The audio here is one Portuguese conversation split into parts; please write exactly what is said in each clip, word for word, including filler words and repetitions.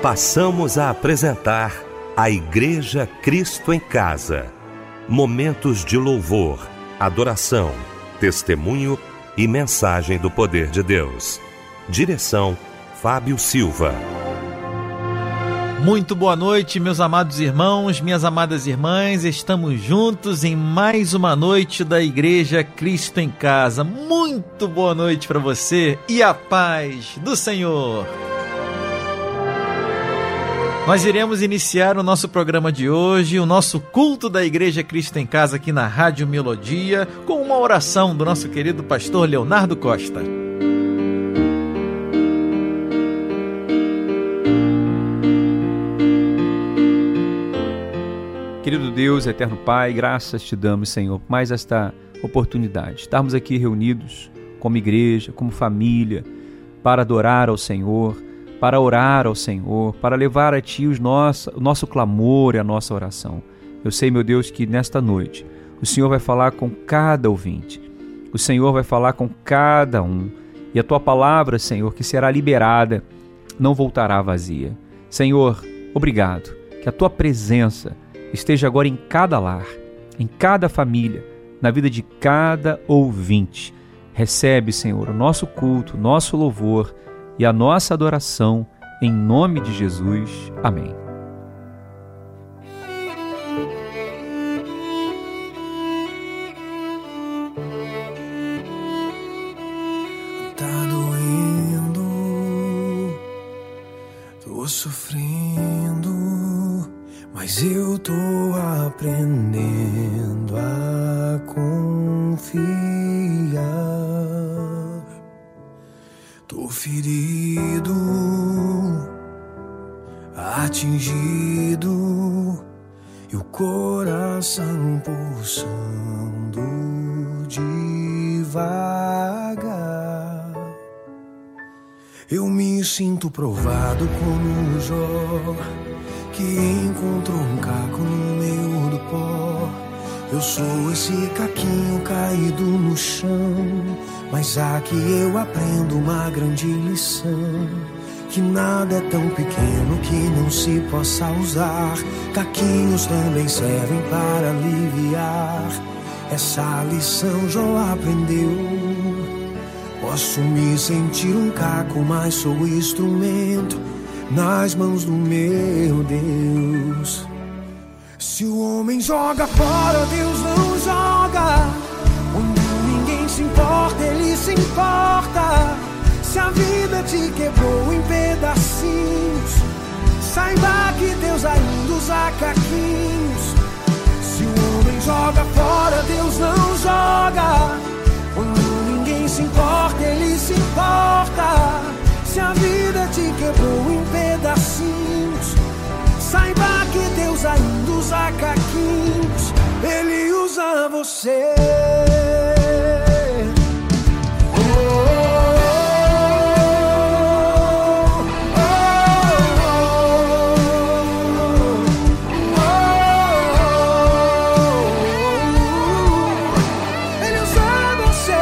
Passamos a apresentar a Igreja Cristo em Casa. Momentos de louvor, adoração, testemunho e mensagem do poder de Deus. Direção, Fábio Silva. Muito boa noite, meus amados irmãos, minhas amadas irmãs. Estamos juntos em mais uma noite da Igreja Cristo em Casa. Muito boa noite para você e a paz do Senhor. Nós iremos iniciar o nosso programa de hoje, o nosso culto da Igreja Cristo em Casa aqui na Rádio Melodia, com uma oração do nosso querido pastor Leonardo Costa. Querido Deus, eterno Pai, graças te damos, Senhor, por mais esta oportunidade. Estarmos aqui reunidos como igreja, como família, para adorar ao Senhor, para orar ao Senhor, para levar a Ti os nosso, o nosso clamor e a nossa oração. Eu sei, meu Deus, que nesta noite o Senhor vai falar com cada ouvinte, o Senhor vai falar com cada um, e a Tua palavra, Senhor, que será liberada, não voltará vazia. Senhor, obrigado, que a Tua presença esteja agora em cada lar, em cada família, na vida de cada ouvinte. Recebe, Senhor, o nosso culto, o nosso louvor e a nossa adoração, em nome de Jesus. Amém. Tá doendo, tô sofrendo, mas eu tô aprendendo a confiar. Tô ferido, atingido, e o coração pulsando devagar. Eu me sinto provado como Jó, que encontrou um caco no meio do pó. Eu sou esse caquinho caído no chão, mas aqui eu aprendo uma grande lição, que nada é tão pequeno que não se possa usar. Caquinhos também servem para aliviar. Essa lição Jó aprendeu. Posso me sentir um caco, mas sou instrumento nas mãos do meu Deus. Se o homem joga fora, Deus não joga. Quando ninguém se importa, Ele se importa. Se a vida te quebrou em pedacinhos, saiba que Deus ainda usa caquinhos. Se o homem joga fora, Deus não joga. Quando ninguém se importa, Ele se importa. Se a vida te quebrou em pedacinhos, saiba que Deus ainda usa caquinhos. Ele usa você. Oh, oh, oh, oh. Ele usa você.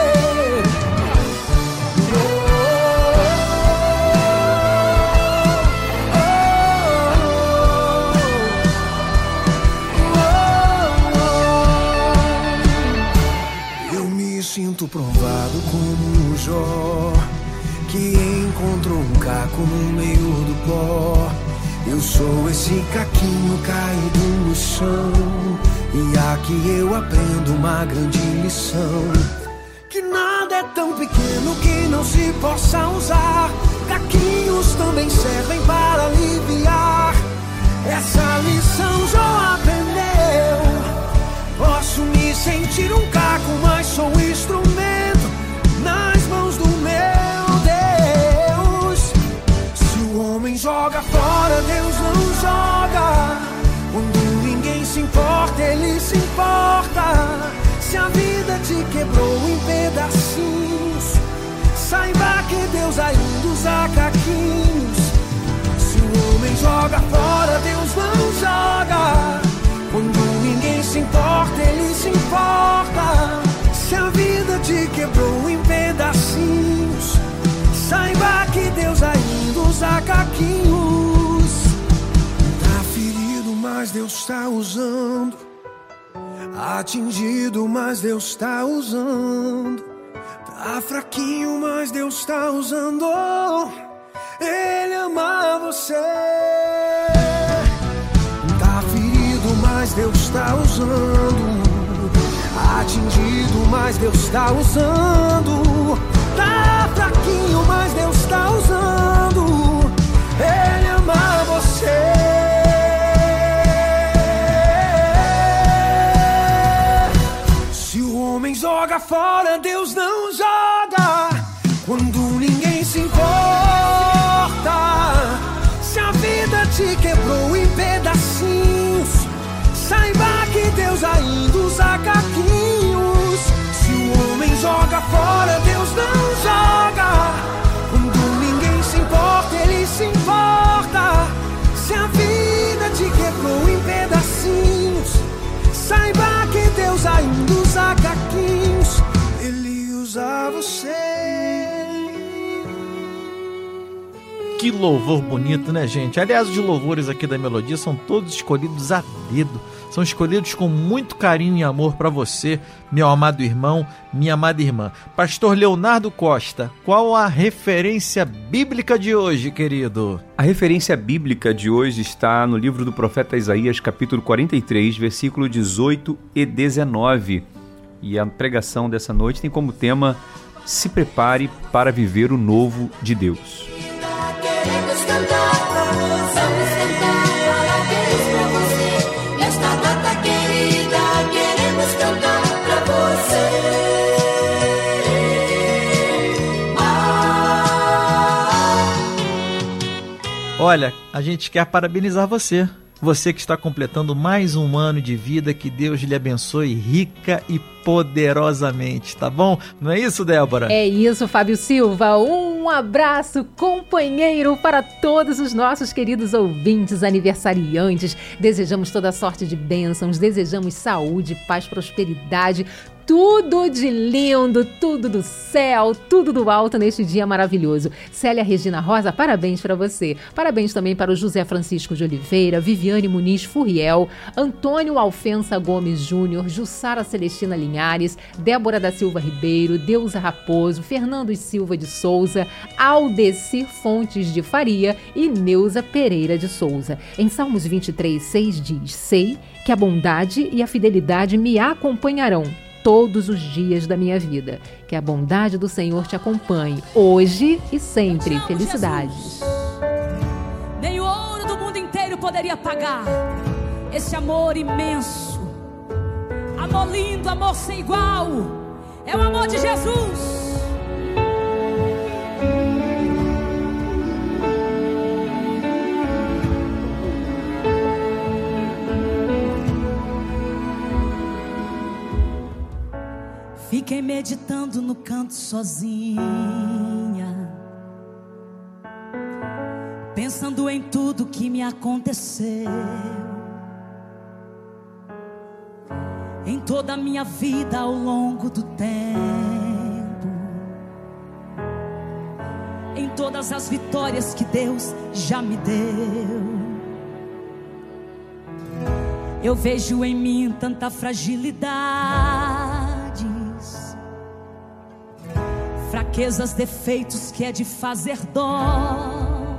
Sinto provado como Jó, que encontrou um caco no meio do pó. Eu sou esse caquinho caído no chão, e aqui eu aprendo uma grande lição, que nada é tão pequeno que não se possa usar. Caquinhos também servem para aliviar. Essa lição Jó aprendeu. Posso me sentir um caco, mas sou um instrumento nas mãos do meu Deus. Se o homem joga fora, Deus não joga. Quando ninguém se importa, Ele se importa. Se a vida te quebrou em pedacinhos, saiba que Deus ainda usa caquinhos. Se o homem joga fora, Deus não joga. Quando ninguém se importa, Ele se importa. Se a vida te quebrou em pedacinhos, saiba que Deus ainda usa caquinhos. mas Deus está usando. Atingido, mas Deus está usando. Tá fraquinho, mas Deus está usando. Ele ama você. Tá ferido, mas Deus está usando. Atingido, mas Deus está usando. Tá fraquinho, mas Deus está usando. Ele ama você. Se o homem joga fora, Deus não joga. Quando ninguém se importa. Se a vida te quebrou em pedacinhos, saiba que Deus ainda usa caquinhos. Se o homem joga fora, Deus não joga. Quando ninguém se importa, Ele se importa. Se a vida te quebrou em pedacinhos, saiba que Deus ainda usa caquinhos. Ele usa você. Que louvor bonito, né, gente? Aliás, os louvores aqui da Melodia são todos escolhidos a dedo. São escolhidos com muito carinho e amor para você, meu amado irmão, minha amada irmã. Pastor Leonardo Costa, qual a referência bíblica de hoje, querido? A referência bíblica de hoje está no livro do profeta Isaías, capítulo quarenta e três, versículo dezoito e dezenove. E a pregação dessa noite tem como tema: se prepare para viver o novo de Deus. Queremos cantar, vamos cantar, parabéns pra você. Nesta data querida, queremos cantar pra você. Ah. Olha, a gente quer parabenizar você. Você que está completando mais um ano de vida, que Deus lhe abençoe rica e poderosamente, tá bom? Não é isso, Débora? É isso, Fábio Silva. Um abraço, companheiro, para todos os nossos queridos ouvintes aniversariantes. Desejamos toda sorte de bênçãos, desejamos saúde, paz, prosperidade, tudo de lindo, tudo do céu, tudo do alto neste dia maravilhoso. Célia Regina Rosa, parabéns para você. Parabéns também para o José Francisco de Oliveira, Viviane Muniz Furriel, Antônio Alfensa Gomes Júnior, Jussara Celestina Linhares, Débora da Silva Ribeiro, Deusa Raposo, Fernando Silva de Souza, Aldeci Fontes de Faria e Neuza Pereira de Souza. Em Salmos vinte e três, seis diz: sei que a bondade e a fidelidade me acompanharão todos os dias da minha vida. Que a bondade do Senhor te acompanhe hoje e sempre. Felicidades. Nem o ouro do mundo inteiro poderia pagar esse amor imenso. Amor lindo, amor sem igual. É o amor de Jesus. Fiquei meditando no canto sozinha, pensando em tudo que me aconteceu, em toda a minha vida ao longo do tempo, em todas as vitórias que Deus já me deu. Eu vejo em mim tanta fragilidade, fraquezas, defeitos que é de fazer dó.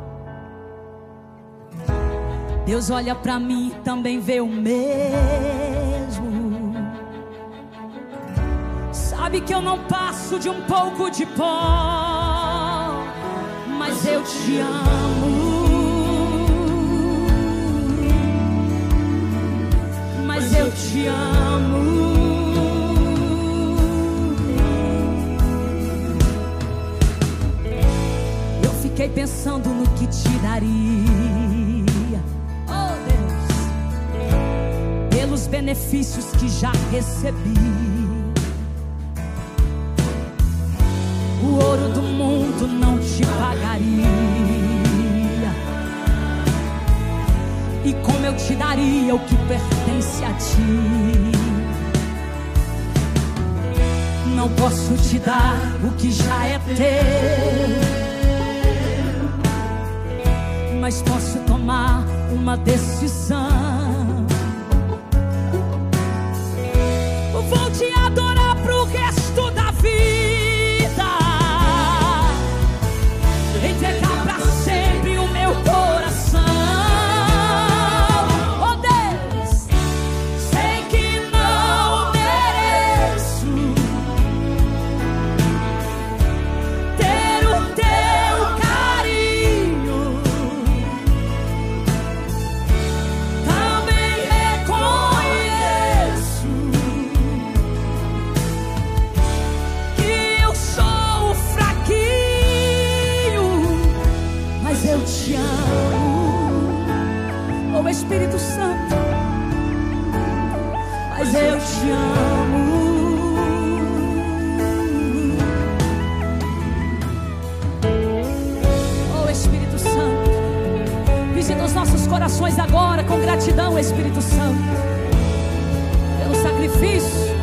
Deus olha pra mim e também vê o mesmo. Sabe que eu não passo de um pouco de pó, mas eu te amo. Mas eu te amo. Fiquei pensando no que te daria, oh Deus, pelos benefícios que já recebi. O ouro do mundo não te pagaria, e como eu te daria o que pertence a ti. Não posso te dar o que já é teu, mas posso tomar uma decisão. vou te adorar pro resto da vida, entregar pra sempre o meu coração. Oh Deus, sei que não mereço ter o teu carinho, também reconheço que eu sou fraquinho, mas eu te amo. Oh Espírito Santo, mas eu te amo. Oh Espírito Santo, visita os nossos corações agora com gratidão, Espírito Santo, pelo sacrifício.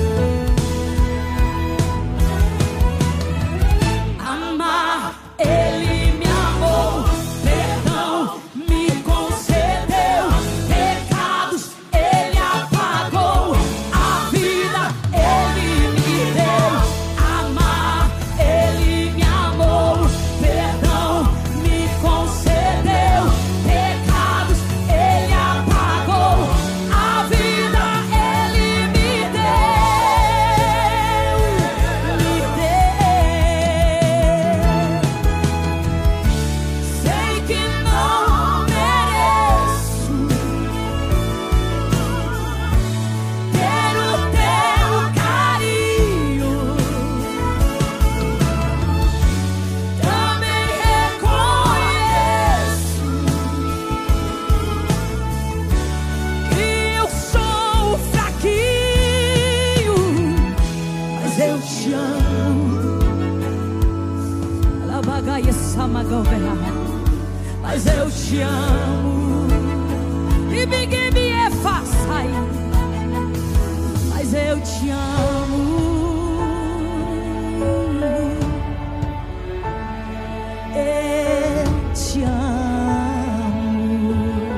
Amar, Ele me amou, perdão me concedeu, pecados Ele apagou, a vida Ele me deu. Amar, Ele me amou, perdão me concedeu, pecados Ele apagou, a vida Ele me deu, me deu. Sei que não mereço ter o teu carinho, também reconheço que eu sou fraquinho, mas eu te amo. Alabagaia samagauverá, mas eu te amo. E bigue me é façai, mas eu te amo. Eu te amo.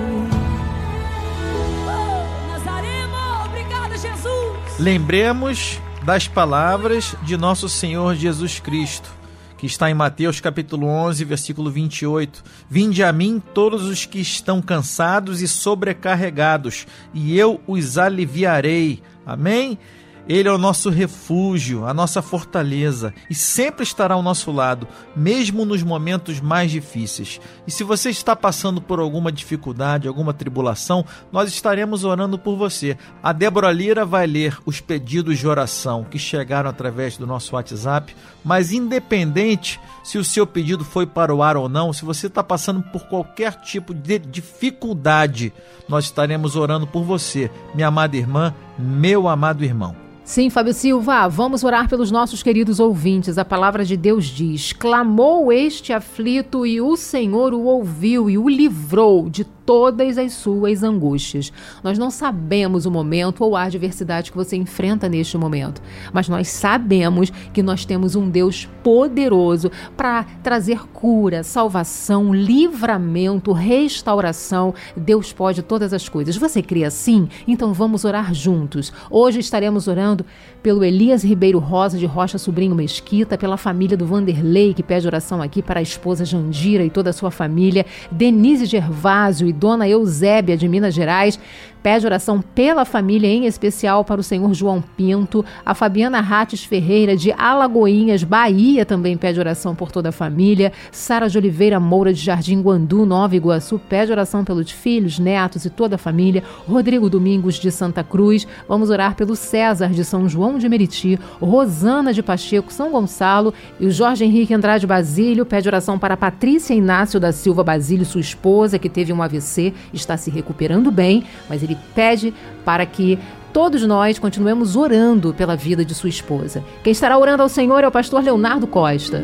Oh, Nazareno, obrigada, Jesus. Lembremos das palavras de nosso Senhor Jesus Cristo, que está em Mateus capítulo onze, versículo vinte e oito. Vinde a mim todos os que estão cansados e sobrecarregados, e eu os aliviarei. Amém? Ele é o nosso refúgio, a nossa fortaleza, e sempre estará ao nosso lado, mesmo nos momentos mais difíceis. E se você está passando por alguma dificuldade, alguma tribulação, nós estaremos orando por você. A Débora Lira vai ler os pedidos de oração que chegaram através do nosso WhatsApp, mas independente se o seu pedido foi para o ar ou não, se você está passando por qualquer tipo de dificuldade, nós estaremos orando por você, minha amada irmã, meu amado irmão. Sim, Fábio Silva, vamos orar pelos nossos queridos ouvintes. A palavra de Deus diz: clamou este aflito e o Senhor o ouviu e o livrou de todas as suas angústias. Nós não sabemos o momento ou a adversidade que você enfrenta neste momento, mas nós sabemos que nós temos um Deus poderoso para trazer cura, salvação, livramento, restauração. Deus pode todas as coisas. Você crê assim? Então vamos orar juntos. Hoje estaremos orando pelo Elias Ribeiro Rosa de Rocha Sobrinho Mesquita, pela família do Vanderlei, que pede oração aqui para a esposa Jandira e toda a sua família, Denise Gervásio e Dona Eusébia de Minas Gerais. Pede oração pela família, em especial para o senhor João Pinto. A Fabiana Rates Ferreira de Alagoinhas, Bahia, também pede oração por toda a família. Sara de Oliveira Moura de Jardim Guandu, Nova Iguaçu, pede oração pelos filhos, netos e toda a família. Rodrigo Domingos de Santa Cruz. Vamos orar pelo César de São João de Meriti, Rosana de Pacheco, São Gonçalo, e o Jorge Henrique Andrade Basílio pede oração para Patrícia Inácio da Silva Basílio, sua esposa, que teve um A V C, está se recuperando bem, mas ele pede para que todos nós continuemos orando pela vida de sua esposa. Quem estará orando ao Senhor é o pastor Leonardo Costa.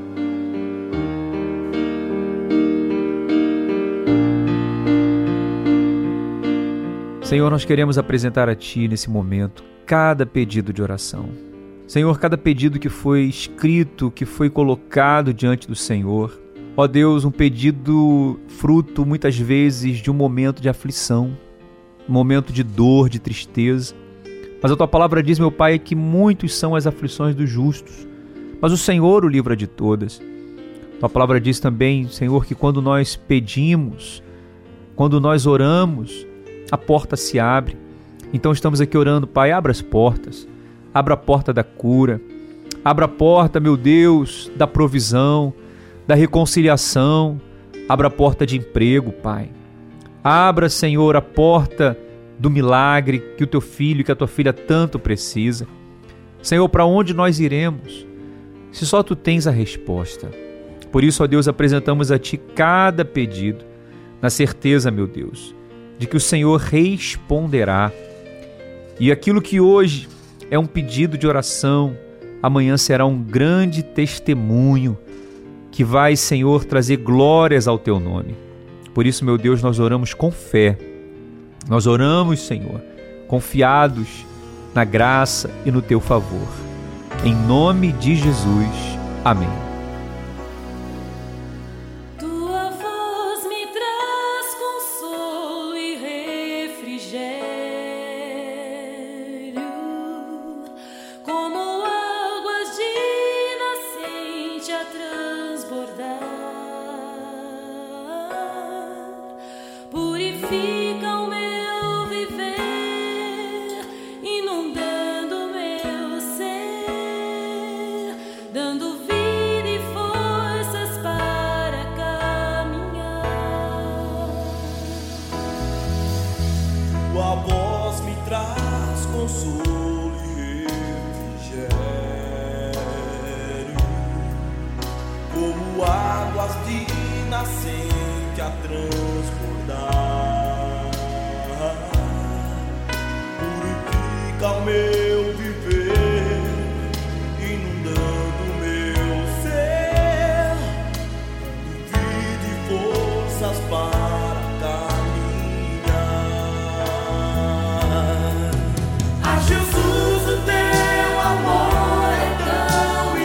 Senhor, nós queremos apresentar a Ti nesse momento cada pedido de oração. Senhor, cada pedido que foi escrito, que foi colocado diante do Senhor. Ó Deus, um pedido fruto muitas vezes de um momento de aflição, um momento de dor, de tristeza, Mas a tua palavra diz, meu Pai, que muitos são as aflições dos justos, mas o Senhor o livra de todas. Tua palavra diz também, Senhor, que quando nós pedimos, quando nós oramos, a porta se abre. Então estamos aqui orando, Pai, abra as portas, abra a porta da cura, abra a porta, meu Deus, da provisão, da reconciliação, abra a porta de emprego, Pai. Abra, Senhor, a porta do milagre que o teu filho, que a tua filha tanto precisa. Senhor, para onde nós iremos, se só tu tens a resposta? Por isso, ó Deus, apresentamos a ti cada pedido, na certeza, meu Deus, de que o Senhor responderá. E aquilo que hoje é um pedido de oração, amanhã será um grande testemunho que vai, Senhor, trazer glórias ao teu nome. Por isso, meu Deus, nós oramos com fé. Nós oramos, Senhor, confiados na graça e no teu favor. Em nome de Jesus. Amém. Tua voz me traz consolo e refrigério, como águas de nascente a transbordar. Purifica o meu viver, inundando meu ser, dando vida e forças para caminhar. Tua voz me traz consolo e refrigério, como águas de nascente a transbordar. Purifica o meu viver, inundando o meu ser, vida e forças para caminhar. A Jesus, o teu amor é tão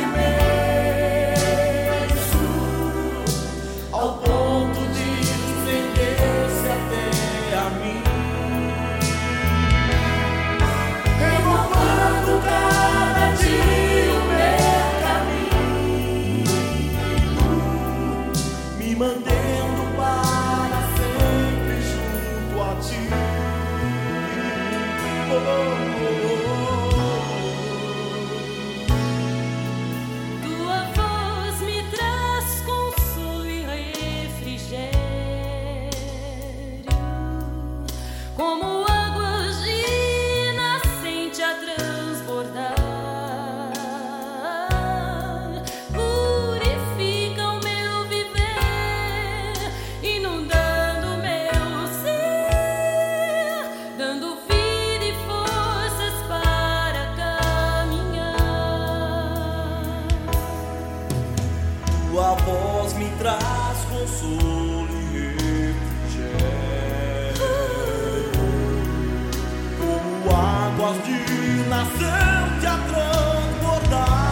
imenso, ao ponto de estender-se até a mim, renovando cada dia o meu caminho, me mantendo para sempre junto a ti. Oh, oh, oh. Tua voz me traz consolo e refrigério, como águas de nascente a transbordar. Purifica o meu viver, inundando o meu ser, dando vida e forças para caminhar. Tua voz me traz consolo e refrigério, como águas de nascente a transbordar.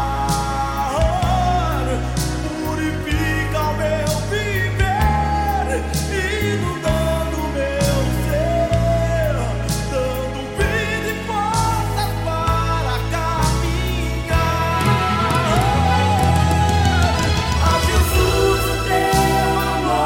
Purifica o meu viver, inundando o meu ser, dando vida e forças para caminhar. A Jesus, o teu amor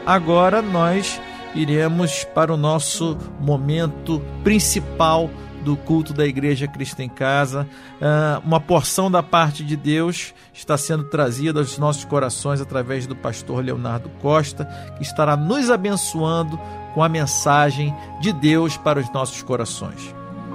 agora nós iremos para o nosso momento principal do culto da Igreja Cristo em Casa. Uh, uma porção da parte de Deus está sendo trazida aos nossos corações através do pastor Leonardo Costa, que estará nos abençoando com a mensagem de Deus para os nossos corações.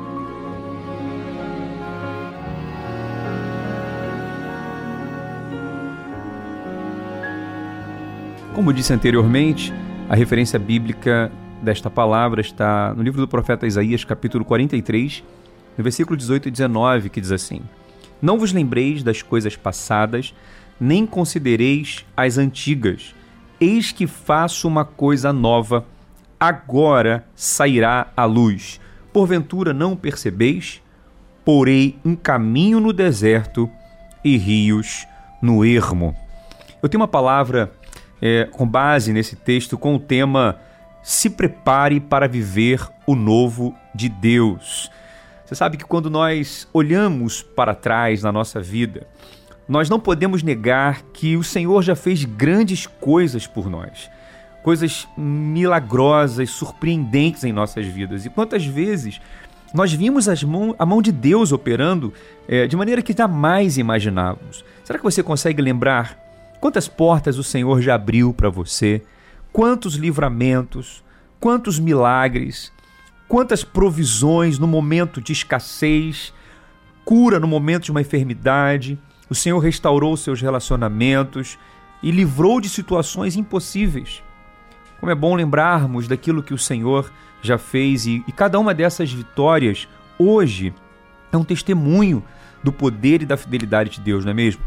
Como disse anteriormente, a referência bíblica desta palavra está no livro do profeta Isaías, capítulo quarenta e três, no versículo dezoito e dezenove, que diz assim: Não vos lembreis das coisas passadas, nem considereis as antigas. Eis que faço uma coisa nova, agora sairá à luz. Porventura não percebeis? Porei um caminho no deserto e rios no ermo. Eu tenho uma palavra é, com base nesse texto com o tema Se prepare para viver o novo de Deus. Você sabe que quando nós olhamos para trás na nossa vida, nós não podemos negar que o Senhor já fez grandes coisas por nós. Coisas milagrosas, surpreendentes em nossas vidas. E quantas vezes nós vimos as mão, a mão de Deus operando é, de maneira que jamais imaginávamos. Será que você consegue lembrar quantas portas o Senhor já abriu para você? Quantos livramentos, quantos milagres, quantas provisões no momento de escassez, cura no momento de uma enfermidade. O Senhor restaurou seus relacionamentos e livrou de situações impossíveis. Como é bom lembrarmos daquilo que o Senhor já fez e, e cada uma dessas vitórias hoje é um testemunho do poder e da fidelidade de Deus, não é mesmo?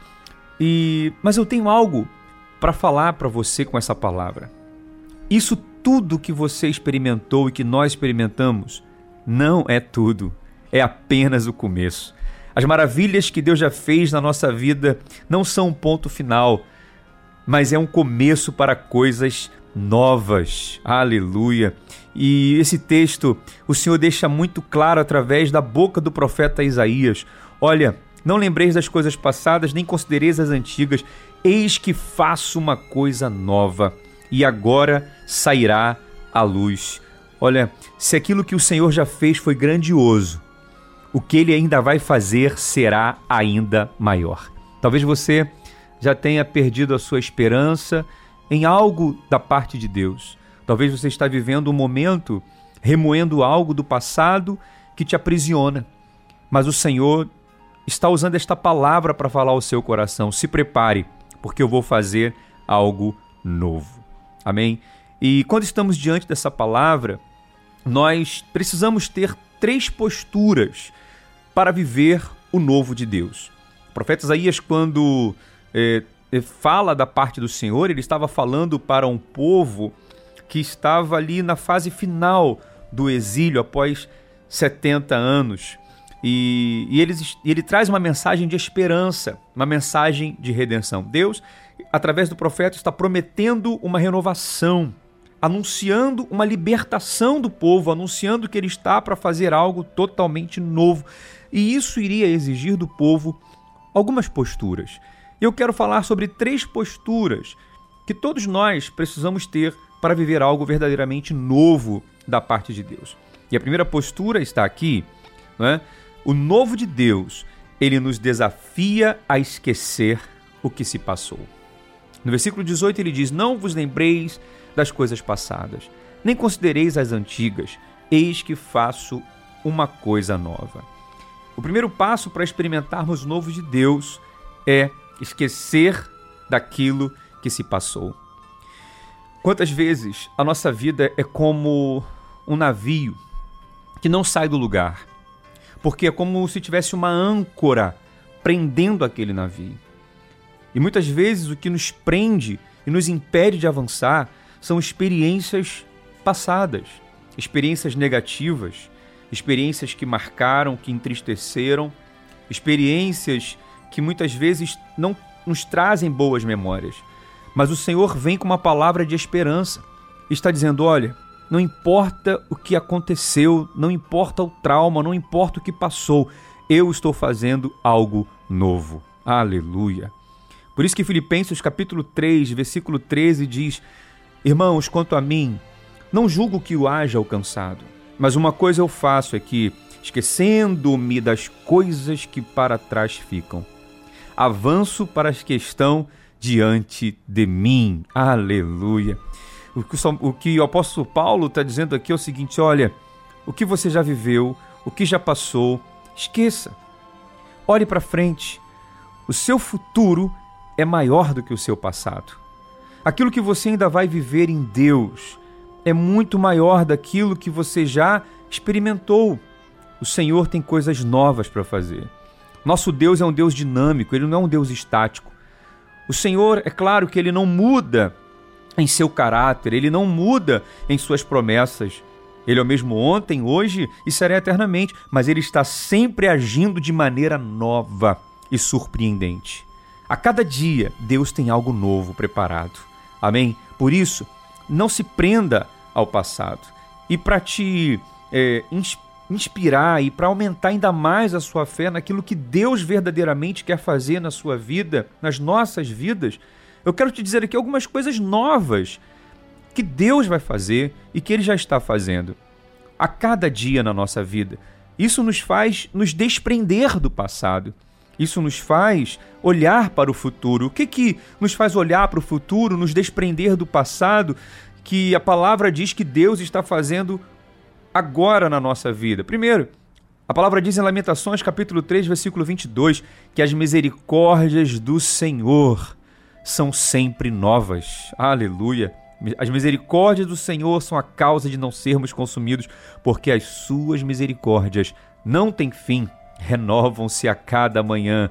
E, mas eu tenho algo para falar para você com essa palavra. Isso tudo que você experimentou e que nós experimentamos não é tudo, é apenas o começo. As maravilhas que Deus já fez na nossa vida não são um ponto final, mas é um começo para coisas novas. Aleluia! E esse texto o Senhor deixa muito claro através da boca do profeta Isaías. Olha, não lembreis das coisas passadas, nem considereis as antigas. Eis que faço uma coisa nova, e agora sairá à luz. Olha, se aquilo que o Senhor já fez foi grandioso, o que Ele ainda vai fazer será ainda maior. Talvez você já tenha perdido a sua esperança em algo da parte de Deus. Talvez você está vivendo um momento remoendo algo do passado que te aprisiona. Mas o Senhor está usando esta palavra para falar ao seu coração. Se prepare, porque eu vou fazer algo novo. Amém? E quando estamos diante dessa palavra, nós precisamos ter três posturas para viver o novo de Deus. O profeta Isaías, quando é, fala da parte do Senhor, ele estava falando para um povo que estava ali na fase final do exílio, após setenta anos. E, e ele, ele traz uma mensagem de esperança, uma mensagem de redenção. Deus, através do profeta, está prometendo uma renovação, anunciando uma libertação do povo, anunciando que ele está para fazer algo totalmente novo. E isso iria exigir do povo algumas posturas. Eu quero falar sobre três posturas que todos nós precisamos ter para viver algo verdadeiramente novo da parte de Deus. E a primeira postura está aqui, não é? O novo de Deus, ele nos desafia a esquecer o que se passou. No versículo dezoito ele diz: Não vos lembreis das coisas passadas, nem considereis as antigas, eis que faço uma coisa nova. O primeiro passo para experimentarmos o novo de Deus é esquecer daquilo que se passou. Quantas vezes a nossa vida é como um navio que não sai do lugar, porque é como se tivesse uma âncora prendendo aquele navio. E muitas vezes o que nos prende e nos impede de avançar são experiências passadas, experiências negativas, experiências que marcaram, que entristeceram, experiências que muitas vezes não nos trazem boas memórias. Mas o Senhor vem com uma palavra de esperança. Está dizendo: olha, não importa o que aconteceu, não importa o trauma, não importa o que passou, eu estou fazendo algo novo. Aleluia! Por isso que Filipenses capítulo três, versículo treze diz: Irmãos, quanto a mim, não julgo que o haja alcançado, mas uma coisa eu faço é que, esquecendo-me das coisas que para trás ficam, avanço para as que estão diante de mim. Aleluia! O que o, que o apóstolo Paulo está dizendo aqui é o seguinte: olha, o que você já viveu, o que já passou, esqueça. Olhe para frente. O seu futuro é maior do que o seu passado. Aquilo que você ainda vai viver em Deus é muito maior daquilo que você já experimentou. O Senhor tem coisas novas para fazer. Nosso Deus é um Deus dinâmico, Ele não é um Deus estático. O Senhor, é claro que Ele não muda em seu caráter, Ele não muda em suas promessas. Ele é o mesmo ontem, hoje e será eternamente, mas Ele está sempre agindo de maneira nova e surpreendente. A cada dia, Deus tem algo novo preparado. Amém? Por isso, não se prenda ao passado. E para te é, inspirar e para aumentar ainda mais a sua fé naquilo que Deus verdadeiramente quer fazer na sua vida, nas nossas vidas, eu quero te dizer aqui algumas coisas novas que Deus vai fazer e que Ele já está fazendo a cada dia na nossa vida. Isso nos faz nos desprender do passado. Isso nos faz olhar para o futuro. O que que nos faz olhar para o futuro, nos desprender do passado, que a palavra diz que Deus está fazendo agora na nossa vida? Primeiro, a palavra diz em Lamentações, capítulo três, versículo vinte e dois, que as misericórdias do Senhor são sempre novas. Aleluia! As misericórdias do Senhor são a causa de não sermos consumidos, porque as suas misericórdias não têm fim, renovam-se a cada manhã.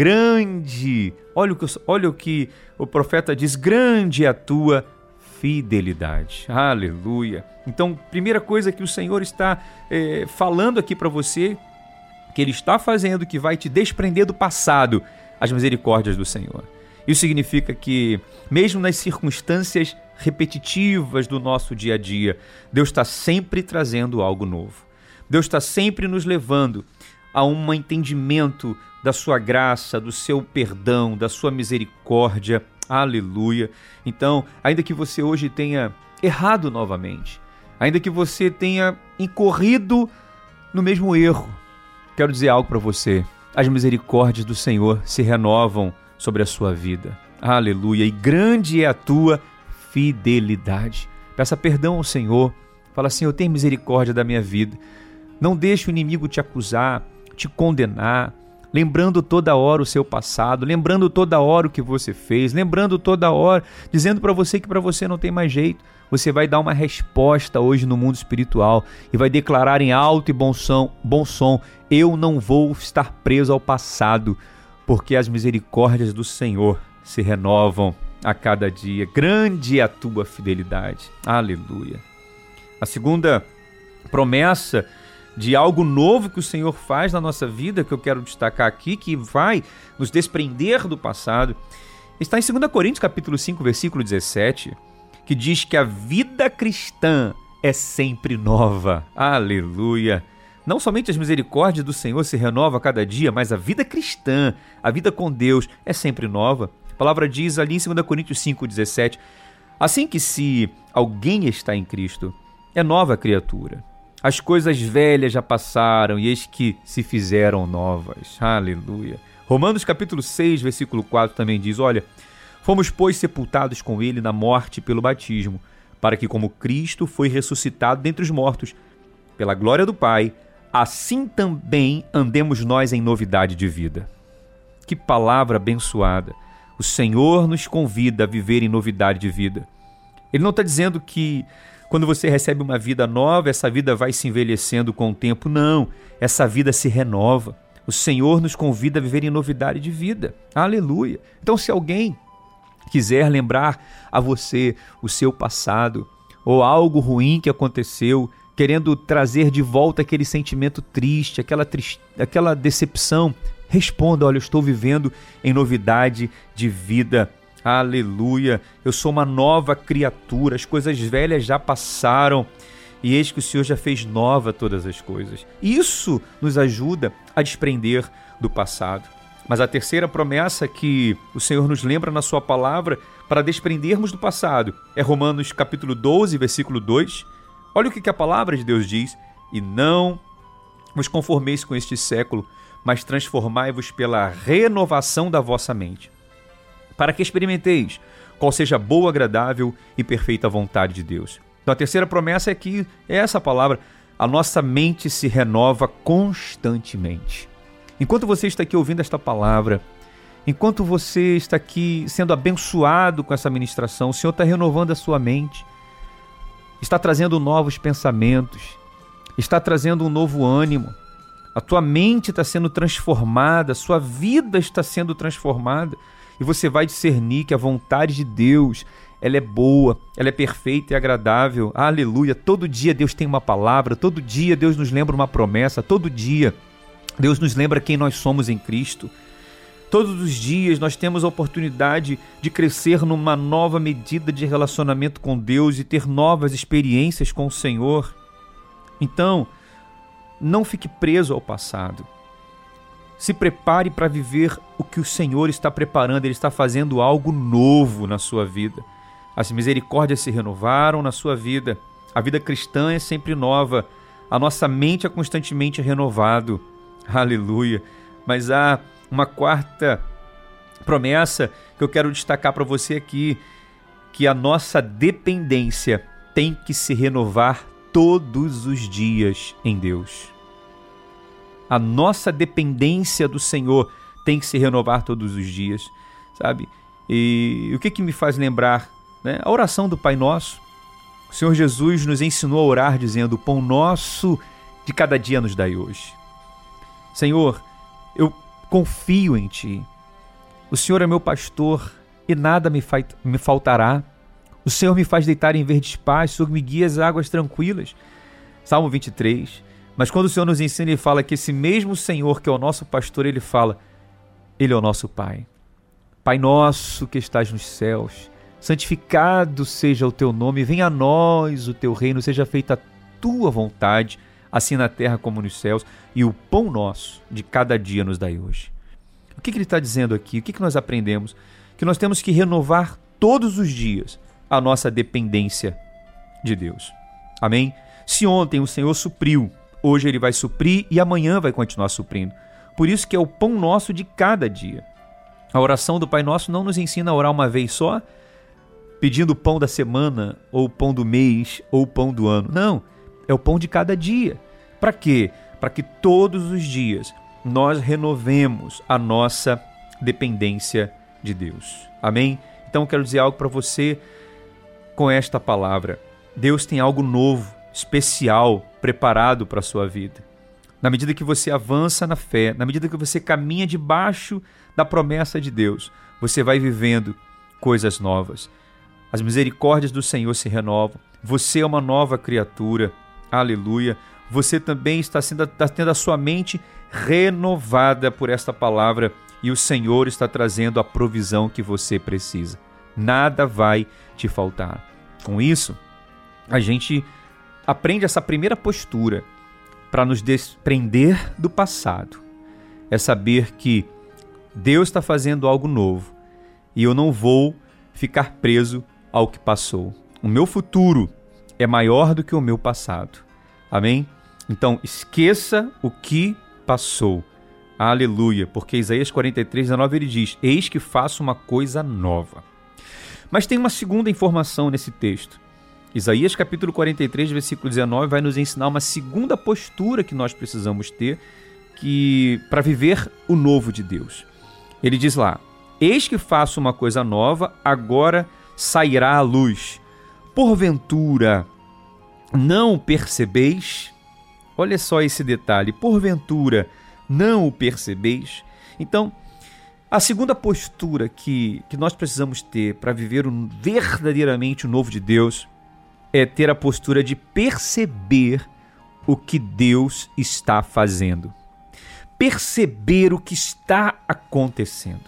Grande, olha o que, olha o, que o profeta diz, grande é a tua fidelidade. Aleluia! Então, primeira coisa que o Senhor está é, falando aqui para você, que Ele está fazendo, que vai te desprender do passado, as misericórdias do Senhor. Isso significa que, mesmo nas circunstâncias repetitivas do nosso dia a dia, Deus está sempre trazendo algo novo. Deus está sempre nos levando a um entendimento da sua graça, do seu perdão, da sua misericórdia. Aleluia! Então, ainda que você hoje tenha errado novamente, ainda que você tenha incorrido no mesmo erro, quero dizer algo para você: as misericórdias do Senhor se renovam sobre a sua vida. Aleluia! E grande é a tua fidelidade. Peça perdão ao Senhor. Fala assim: eu tenho misericórdia da minha vida. Não deixe o inimigo te acusar, te condenar, lembrando toda hora o seu passado, lembrando toda hora o que você fez, lembrando toda hora, dizendo para você que para você não tem mais jeito. Você vai dar uma resposta hoje no mundo espiritual e vai declarar em alto e bom som, bom som: eu não vou estar preso ao passado, porque as misericórdias do Senhor se renovam a cada dia. Grande é a tua fidelidade. Aleluia! A segunda promessa de algo novo que o Senhor faz na nossa vida, que eu quero destacar aqui, que vai nos desprender do passado, está em dois Coríntios capítulo cinco, versículo dezessete, que diz que a vida cristã é sempre nova. Aleluia! Não somente as misericórdias do Senhor se renovam a cada dia, mas a vida cristã, a vida com Deus, é sempre nova. A palavra diz ali em dois Coríntios cinco, dezessete, assim que se alguém está em Cristo, é nova criatura. As coisas velhas já passaram e eis que se fizeram novas. Aleluia! Romanos capítulo seis, versículo quatro também diz, olha, fomos, pois, sepultados com ele na morte pelo batismo, para que, como Cristo foi ressuscitado dentre os mortos, pela glória do Pai, assim também andemos nós em novidade de vida. Que palavra abençoada! O Senhor nos convida a viver em novidade de vida. Ele não está dizendo que quando você recebe uma vida nova, essa vida vai se envelhecendo com o tempo. Não, essa vida se renova. O Senhor nos convida a viver em novidade de vida. Aleluia! Então, se alguém quiser lembrar a você o seu passado ou algo ruim que aconteceu, querendo trazer de volta aquele sentimento triste, aquela, triste, aquela decepção, responda: olha, eu estou vivendo em novidade de vida. Aleluia! Eu sou uma nova criatura, as coisas velhas já passaram e eis que o Senhor já fez nova todas as coisas. Isso nos ajuda a desprender do passado. Mas a terceira promessa que o Senhor nos lembra na sua palavra para desprendermos do passado é Romanos capítulo doze, versículo dois. Olha o que a palavra de Deus diz: e não vos conformeis com este século, mas transformai-vos pela renovação da vossa mente, para que experimenteis qual seja a boa, agradável e perfeita vontade de Deus. Então a terceira promessa é que é essa palavra: a nossa mente se renova constantemente. Enquanto você está aqui ouvindo esta palavra, enquanto você está aqui sendo abençoado com essa ministração, o Senhor está renovando a sua mente, está trazendo novos pensamentos, está trazendo um novo ânimo. A tua mente está sendo transformada, a sua vida está sendo transformada, e você vai discernir que a vontade de Deus, ela é boa, ela é perfeita e agradável. Aleluia! Todo dia Deus tem uma palavra, todo dia Deus nos lembra uma promessa, todo dia Deus nos lembra quem nós somos em Cristo. Todos os dias nós temos a oportunidade de crescer numa nova medida de relacionamento com Deus e ter novas experiências com o Senhor. Então, não fique preso ao passado. Se prepare para viver o que o Senhor está preparando. Ele está fazendo algo novo na sua vida. As misericórdias se renovaram na sua vida. A vida cristã é sempre nova. A nossa mente é constantemente renovada. Aleluia! Mas há uma quarta promessa que eu quero destacar para você aqui, que a nossa dependência tem que se renovar todos os dias em Deus. A nossa dependência do Senhor tem que se renovar todos os dias, sabe? E o que que me faz lembrar, né? A oração do Pai Nosso. O Senhor Jesus nos ensinou a orar dizendo: o pão nosso de cada dia nos dai hoje. Senhor, eu confio em Ti. O Senhor é meu pastor e nada me, fa- me faltará. O Senhor me faz deitar em verdes pastos, o Senhor me guia às águas tranquilas. Salmo vinte e três. Mas quando o Senhor nos ensina, Ele fala que esse mesmo Senhor que é o nosso pastor, Ele fala: Ele é o nosso Pai. Pai nosso que estás nos céus, santificado seja o Teu nome, venha a nós o Teu reino, seja feita a Tua vontade, assim na terra como nos céus, e o pão nosso de cada dia nos dai hoje. O que, que ele está dizendo aqui? O que, que nós aprendemos? Que nós temos que renovar todos os dias a nossa dependência de Deus. Amém? Se ontem o Senhor supriu, hoje Ele vai suprir e amanhã vai continuar suprindo. Por isso que é o pão nosso de cada dia. A oração do Pai Nosso não nos ensina a orar uma vez só, pedindo o pão da semana, ou o pão do mês, ou o pão do ano. Não, é o pão de cada dia. Para quê? Para que todos os dias nós renovemos a nossa dependência de Deus. Amém? Então eu quero dizer algo para você com esta palavra. Deus tem algo novo, especial, preparado para a sua vida. Na medida que você avança na fé, na medida que você caminha debaixo da promessa de Deus, você vai vivendo coisas novas. As misericórdias do Senhor se renovam. Você é uma nova criatura. Aleluia. Você também está, sendo, está tendo a sua mente renovada por esta palavra e o Senhor está trazendo a provisão que você precisa. Nada vai te faltar. Com isso, a gente aprende essa primeira postura para nos desprender do passado. É saber que Deus está fazendo algo novo e eu não vou ficar preso ao que passou. O meu futuro é maior do que o meu passado. Amém? Então, esqueça o que passou. Aleluia. Porque Isaías quarenta e três, dezenove, ele diz: eis que faço uma coisa nova. Mas tem uma segunda informação nesse texto. Isaías capítulo quarenta e três, versículo dezenove, vai nos ensinar uma segunda postura que nós precisamos ter que, para viver o novo de Deus. Ele diz lá: eis que faço uma coisa nova, agora sairá a luz. Porventura, não o percebeis? Olha só esse detalhe. Porventura, não o percebeis? Então, a segunda postura que, que nós precisamos ter para viver um, verdadeiramente o novo de Deus é ter a postura de perceber o que Deus está fazendo. Perceber o que está acontecendo.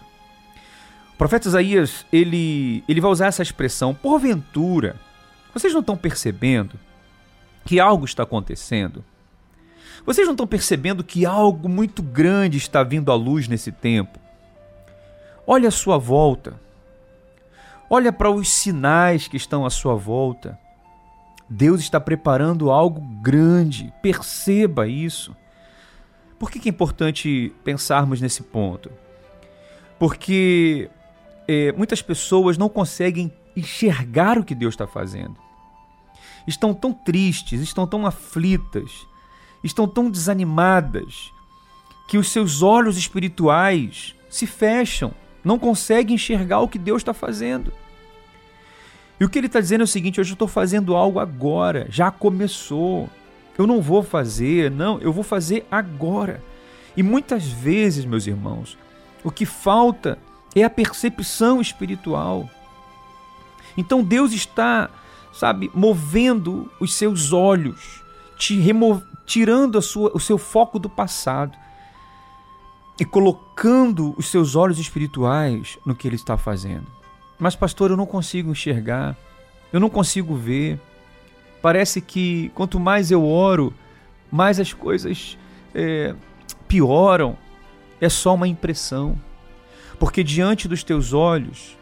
O profeta Isaías, ele, ele vai usar essa expressão, porventura. Vocês não estão percebendo que algo está acontecendo? Vocês não estão percebendo que algo muito grande está vindo à luz nesse tempo? Olha a sua volta. Olha para os sinais que estão à sua volta. Deus está preparando algo grande. Perceba isso. Por que é importante pensarmos nesse ponto? Porque é, muitas pessoas não conseguem enxergar o que Deus está fazendo. Estão tão tristes, estão tão aflitas, estão tão desanimadas, que os seus olhos espirituais se fecham, não conseguem enxergar o que Deus está fazendo. E o que ele está dizendo é o seguinte: hoje eu estou fazendo algo agora, já começou. Eu não vou fazer, não, eu vou fazer agora. E muitas vezes, meus irmãos, o que falta é a percepção espiritual. Então Deus está, sabe, movendo os seus olhos, te remo- tirando a sua, o seu foco do passado e colocando os seus olhos espirituais no que Ele está fazendo. Mas, pastor, eu não consigo enxergar, eu não consigo ver. Parece que quanto mais eu oro, mais as coisas é, pioram. É só uma impressão. Porque diante dos teus olhos,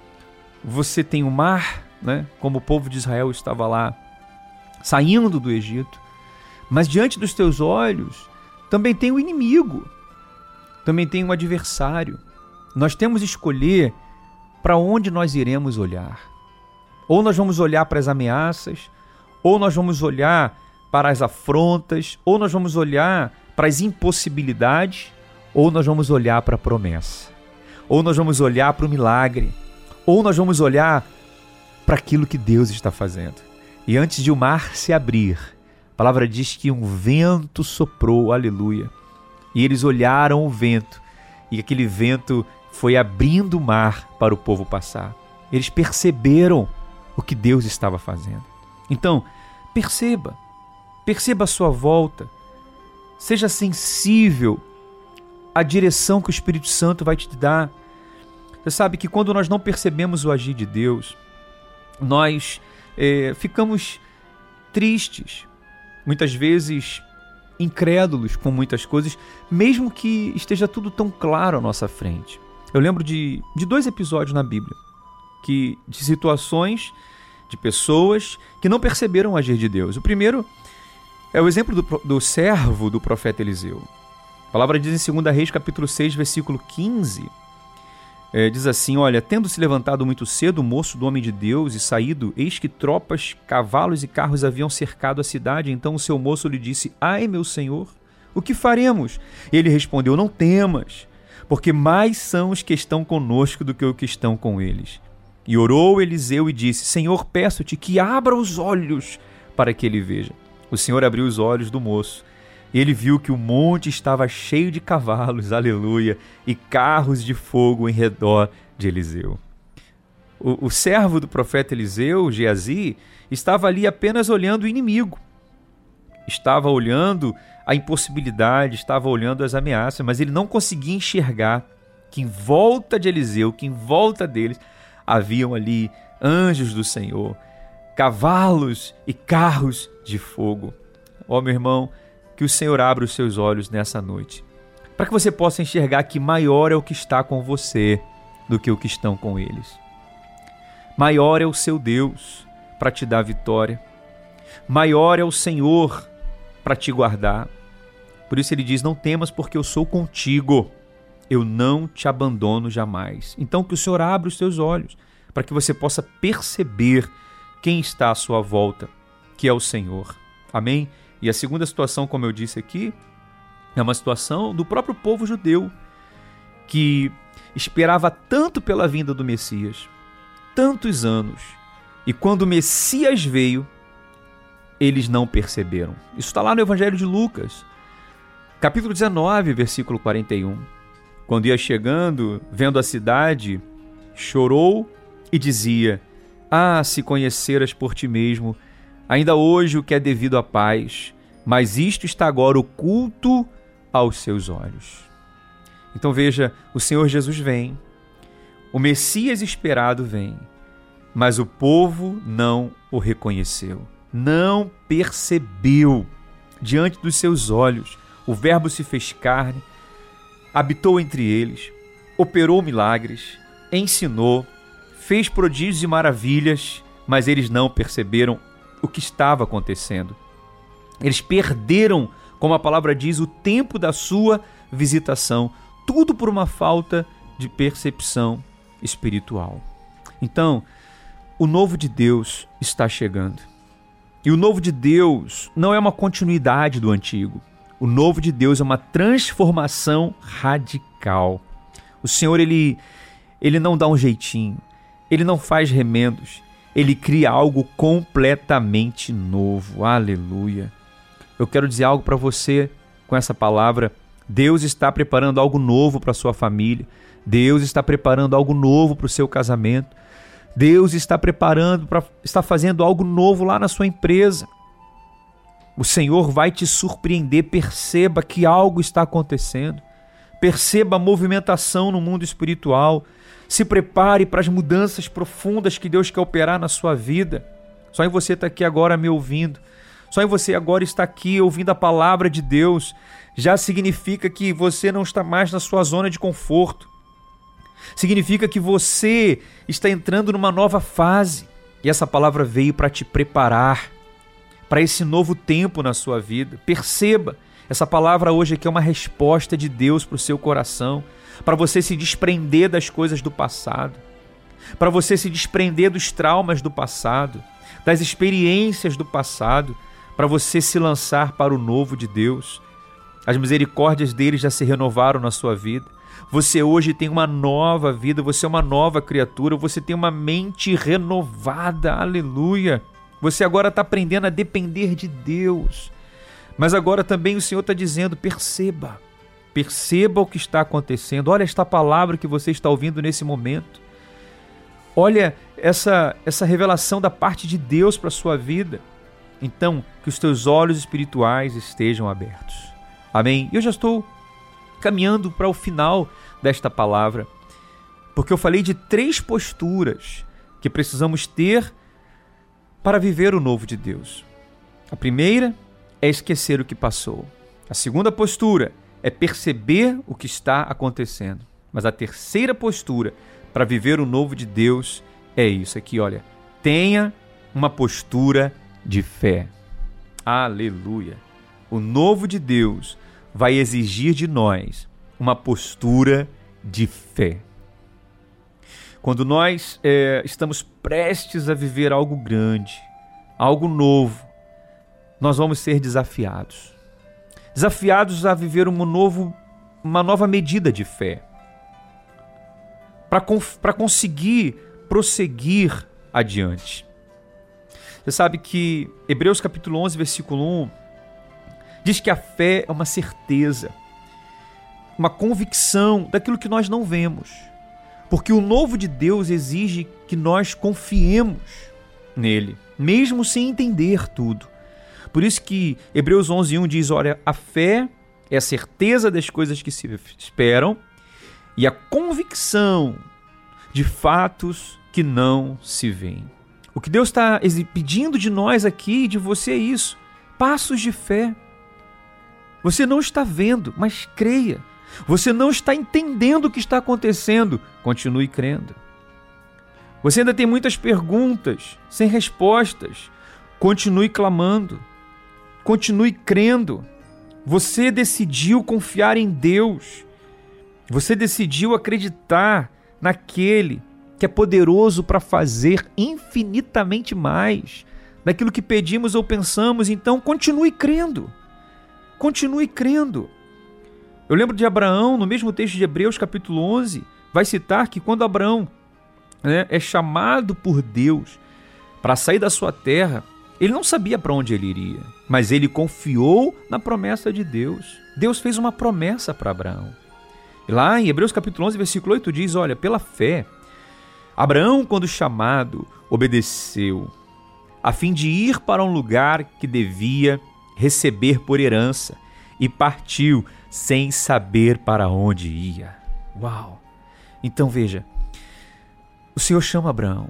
você tem o mar, né? Como o povo de Israel estava lá, saindo do Egito. Mas diante dos teus olhos, também tem o inimigo. Também tem um adversário. Nós temos que escolher para onde nós iremos olhar. Ou nós vamos olhar para as ameaças, ou nós vamos olhar para as afrontas, ou nós vamos olhar para as impossibilidades, ou nós vamos olhar para a promessa, ou nós vamos olhar para o milagre, ou nós vamos olhar para aquilo que Deus está fazendo. E antes de o mar se abrir, a palavra diz que um vento soprou, aleluia, e eles olharam o vento, e aquele vento foi abrindo o mar para o povo passar. Eles perceberam o que Deus estava fazendo. Então, perceba, perceba a sua volta, seja sensível à direção que o Espírito Santo vai te dar. Você sabe que quando nós não percebemos o agir de Deus, nós é, ficamos tristes, muitas vezes incrédulos com muitas coisas, mesmo que esteja tudo tão claro à nossa frente. Eu lembro de, de dois episódios na Bíblia, que, de situações, de pessoas que não perceberam o agir de Deus. O primeiro é o exemplo do, do servo do profeta Eliseu. A palavra diz em segunda Reis, capítulo seis, versículo quinze, é, diz assim: olha, tendo se levantado muito cedo o moço do homem de Deus e saído, eis que tropas, cavalos e carros haviam cercado a cidade. Então o seu moço lhe disse: ai, meu senhor, o que faremos? Ele respondeu: não temas, porque mais são os que estão conosco do que os que estão com eles. E orou Eliseu e disse: Senhor, peço-te que abra os olhos para que ele veja. O Senhor abriu os olhos do moço. Ele viu que o monte estava cheio de cavalos, aleluia, e carros de fogo em redor de Eliseu. O, o servo do profeta Eliseu, Geazi, estava ali apenas olhando o inimigo. Estava olhando a impossibilidade, estava olhando as ameaças, mas ele não conseguia enxergar que em volta de Eliseu, que em volta deles, haviam ali anjos do Senhor, cavalos e carros de fogo. Ó, meu irmão, que o Senhor abra os seus olhos nessa noite, para que você possa enxergar que maior é o que está com você do que o que estão com eles. Maior é o seu Deus para te dar vitória. Maior é o Senhor para te guardar. Por isso ele diz: não temas, porque eu sou contigo. Eu não te abandono jamais. Então que o Senhor abra os seus olhos para que você possa perceber quem está à sua volta, que é o Senhor. Amém? E a segunda situação, como eu disse aqui, é uma situação do próprio povo judeu, que esperava tanto pela vinda do Messias, tantos anos, e quando o Messias veio, eles não perceberam. Isso está lá no Evangelho de Lucas, capítulo dezenove, versículo quarenta e um. Quando ia chegando, vendo a cidade, chorou e dizia: ah, se conheceras por ti mesmo, ainda hoje o que é devido à paz, mas isto está agora oculto aos seus olhos. Então veja, o Senhor Jesus vem, o Messias esperado vem, mas o povo não o reconheceu, não percebeu. Diante dos seus olhos, o Verbo se fez carne, habitou entre eles, operou milagres, ensinou, fez prodígios e maravilhas, mas eles não perceberam o que estava acontecendo. Eles perderam, como a palavra diz, o tempo da sua visitação, tudo por uma falta de percepção espiritual. Então, o novo de Deus está chegando. E o novo de Deus não é uma continuidade do antigo. O novo de Deus é uma transformação radical. O Senhor, ele, ele não dá um jeitinho, ele não faz remendos, ele cria algo completamente novo. Aleluia! Eu quero dizer algo para você com essa palavra. Deus está preparando algo novo para a sua família. Deus está preparando algo novo para o seu casamento. Deus está preparando, para, está fazendo algo novo lá na sua empresa. O Senhor vai te surpreender. Perceba que algo está acontecendo. Perceba a movimentação no mundo espiritual. Se prepare para as mudanças profundas que Deus quer operar na sua vida. Só em você estar aqui agora me ouvindo. Só em você agora estar aqui ouvindo a palavra de Deus já significa que você não está mais na sua zona de conforto. Significa que você está entrando numa nova fase. E essa palavra veio para te preparar para esse novo tempo na sua vida. Perceba, essa palavra hoje aqui é uma resposta de Deus para o seu coração, para você se desprender das coisas do passado, para você se desprender dos traumas do passado, das experiências do passado, para você se lançar para o novo de Deus. As misericórdias dele já se renovaram na sua vida. Você hoje tem uma nova vida, você é uma nova criatura, você tem uma mente renovada, aleluia. Você agora está aprendendo a depender de Deus. Mas agora também o Senhor está dizendo, perceba, perceba o que está acontecendo. Olha esta palavra que você está ouvindo nesse momento. Olha essa, essa revelação da parte de Deus para a sua vida. Então, que os teus olhos espirituais estejam abertos. Amém? Eu já estou caminhando para o final desta palavra, porque eu falei de três posturas que precisamos ter para viver o novo de Deus. A primeira é esquecer o que passou. A segunda postura é perceber o que está acontecendo. Mas a terceira postura para viver o novo de Deus é isso aqui, olha. Tenha uma postura de fé. Aleluia! O novo de Deus vai exigir de nós uma postura de fé. Quando nós é, estamos prestes a viver algo grande, algo novo, nós vamos ser desafiados. Desafiados a viver um novo, uma nova medida de fé. Para conseguir prosseguir adiante. Você sabe que Hebreus capítulo onze, versículo um, diz que a fé é uma certeza, uma convicção daquilo que nós não vemos. Porque o novo de Deus exige que nós confiemos nele, mesmo sem entender tudo. Por isso que Hebreus onze, um diz, olha, a fé é a certeza das coisas que se esperam e a convicção de fatos que não se veem. O que Deus está pedindo de nós aqui, de você, é isso. Passos de fé. Você não está vendo, mas creia. Você não está entendendo o que está acontecendo. Continue crendo. Você ainda tem muitas perguntas sem respostas. Continue clamando. Continue crendo. Você decidiu confiar em Deus. Você decidiu acreditar naquele que é poderoso para fazer infinitamente mais daquilo que pedimos ou pensamos. Então, continue crendo. Continue crendo. Eu lembro de Abraão, no mesmo texto de Hebreus, capítulo onze, vai citar que quando Abraão né, é chamado por Deus para sair da sua terra, ele não sabia para onde ele iria, mas ele confiou na promessa de Deus. Deus fez uma promessa para Abraão. E lá em Hebreus capítulo onze, versículo oito diz, olha, pela fé, Abraão, quando chamado, obedeceu, a fim de ir para um lugar que devia receber por herança, e partiu sem saber para onde ia. Uau! Então veja, o Senhor chama Abraão.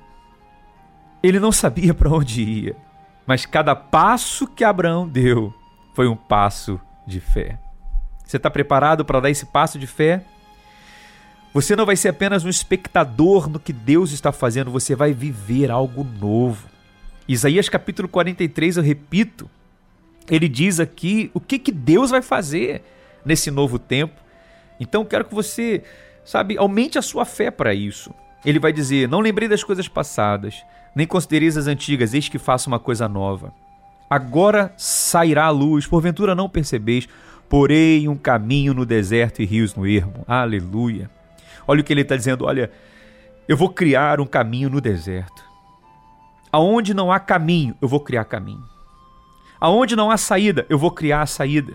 Ele não sabia para onde ia, mas cada passo que Abraão deu foi um passo de fé. Você está preparado para dar esse passo de fé? Você não vai ser apenas um espectador no que Deus está fazendo, você vai viver algo novo. Isaías capítulo quarenta e três, eu repito, ele diz aqui o que, que Deus vai fazer nesse novo tempo. Então quero que você, sabe, aumente a sua fé para isso. Ele vai dizer: não lembrei das coisas passadas, nem considereis as antigas, eis que faço uma coisa nova. Agora sairá a luz, porventura não percebeis, porei um caminho no deserto e rios no ermo. Aleluia. Olha o que ele está dizendo, olha, eu vou criar um caminho no deserto. Aonde não há caminho, eu vou criar caminho. Aonde não há saída, eu vou criar a saída.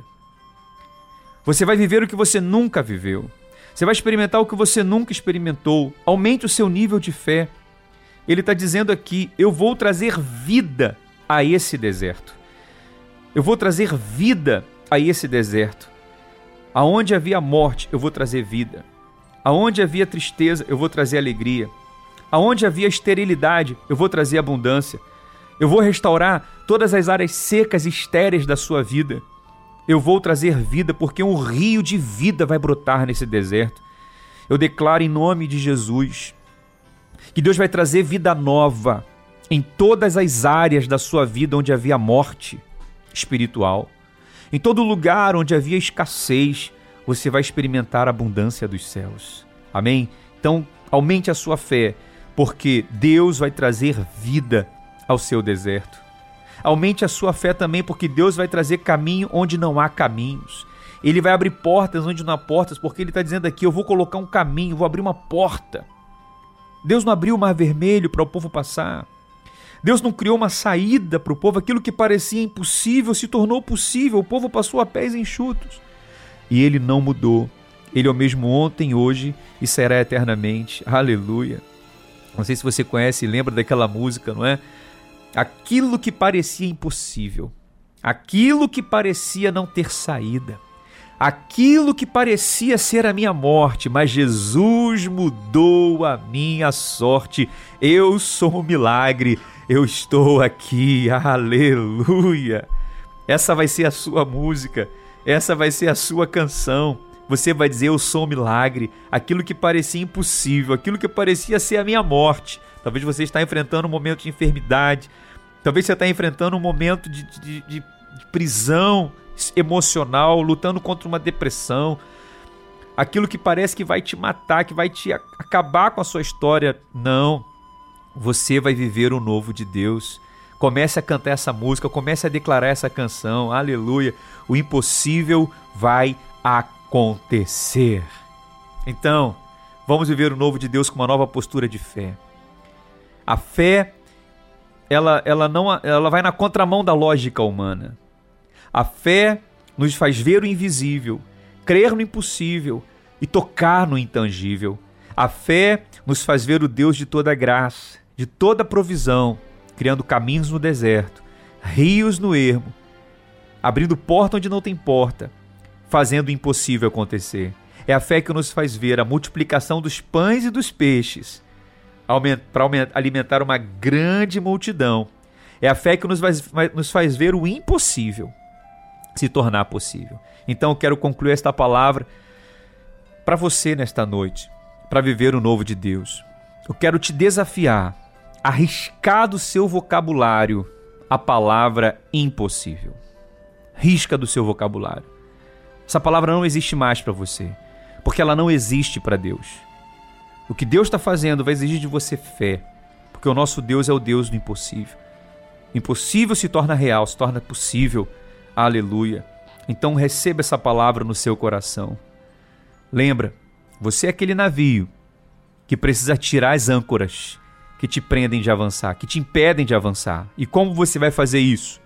Você vai viver o que você nunca viveu. Você vai experimentar o que você nunca experimentou. Aumente o seu nível de fé. Ele está dizendo aqui, eu vou trazer vida a esse deserto. Eu vou trazer vida a esse deserto. Aonde havia morte, eu vou trazer vida. Aonde havia tristeza, eu vou trazer alegria. Aonde havia esterilidade, eu vou trazer abundância. Eu vou restaurar todas as áreas secas e estéreis da sua vida. Eu vou trazer vida, porque um rio de vida vai brotar nesse deserto. Eu declaro em nome de Jesus que Deus vai trazer vida nova em todas as áreas da sua vida onde havia morte espiritual. Em todo lugar onde havia escassez, você vai experimentar a abundância dos céus. Amém? Então, aumente a sua fé, porque Deus vai trazer vida ao seu deserto. Aumente a sua fé também, porque Deus vai trazer caminho onde não há caminhos. Ele vai abrir portas onde não há portas, porque Ele está dizendo aqui, eu vou colocar um caminho, vou abrir uma porta. Deus não abriu o mar vermelho para o povo passar. Deus não criou uma saída para o povo. Aquilo que parecia impossível se tornou possível. O povo passou a pés enxutos. E Ele não mudou. Ele é o mesmo ontem, hoje e será eternamente. Aleluia. Não sei se você conhece e lembra daquela música, não é? Aquilo que parecia impossível. Aquilo que parecia não ter saída. Aquilo que parecia ser a minha morte, mas Jesus mudou a minha sorte. Eu sou um milagre. Eu estou aqui. Aleluia. Essa vai ser a sua música. Essa vai ser a sua canção. Você vai dizer, eu sou um milagre. Aquilo que parecia impossível, aquilo que parecia ser a minha morte. Talvez você está enfrentando um momento de enfermidade. Talvez você está enfrentando um momento de, de, de, de prisão emocional, lutando contra uma depressão. Aquilo que parece que vai te matar, que vai te acabar com a sua história. Não. Você vai viver o novo de Deus. Comece a cantar essa música, comece a declarar essa canção. Aleluia. O impossível vai acontecer. Então, vamos viver o novo de Deus com uma nova postura de fé. A fé, ela, ela, não, ela vai na contramão da lógica humana. A fé nos faz ver o invisível, crer no impossível e tocar no intangível. A fé nos faz ver o Deus de toda graça, de toda provisão, criando caminhos no deserto, rios no ermo, abrindo porta onde não tem porta, fazendo o impossível acontecer. É a fé que nos faz ver a multiplicação dos pães e dos peixes para alimentar uma grande multidão. É a fé que nos faz, nos faz ver o impossível se tornar possível. Então eu quero concluir esta palavra para você nesta noite, para viver o novo de Deus. Eu quero te desafiar a riscar do seu vocabulário a palavra impossível. Risca do seu vocabulário. Essa palavra não existe mais para você, porque ela não existe para Deus. O que Deus está fazendo vai exigir de você fé, porque o nosso Deus é o Deus do impossível. O impossível se torna real, se torna possível. Aleluia. Então receba essa palavra no seu coração. Lembra, você é aquele navio que precisa tirar as âncoras que te prendem de avançar, que te impedem de avançar. E como você vai fazer isso?